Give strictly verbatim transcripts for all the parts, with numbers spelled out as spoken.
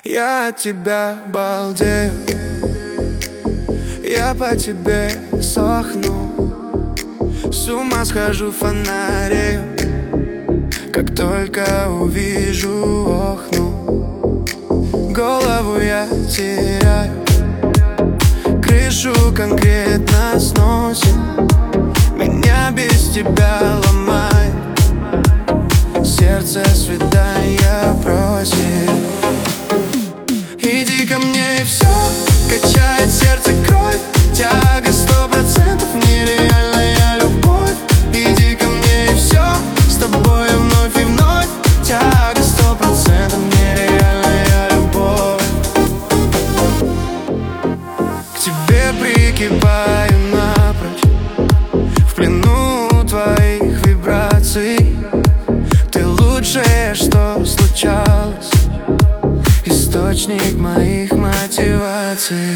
Я от тебя балдею, я по тебе сохну, с ума схожу, фонарею, как только увижу, охну. Голову я теряю, крышу конкретно сносит, меня без тебя ломает, сердце свидания просит. Иди ко мне и все, качает сердце кровь, тяга сто процентов, нереальная любовь. Иди ко мне и все, с тобой вновь и вновь, тяга сто процентов, нереальная любовь. К тебе прикипаю напрочь, в плену твоих вибраций. Ты лучшее, что случалось, источник моих мотиваций.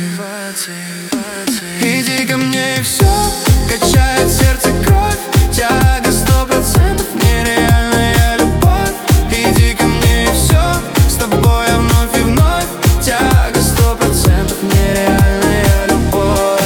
Иди ко мне и все, качает сердце кровь, тяга сто процентов, нереальная любовь. Иди ко мне и все, с тобой я вновь и вновь, тяга сто процентов, нереальная любовь.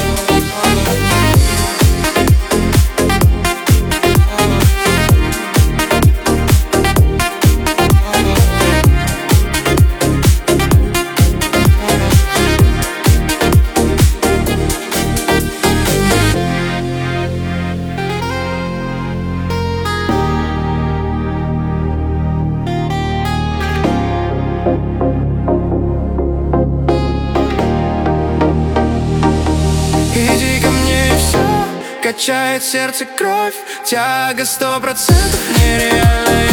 Иди ко мне и все, качает сердце кровь, тяга сто процентов, нереальная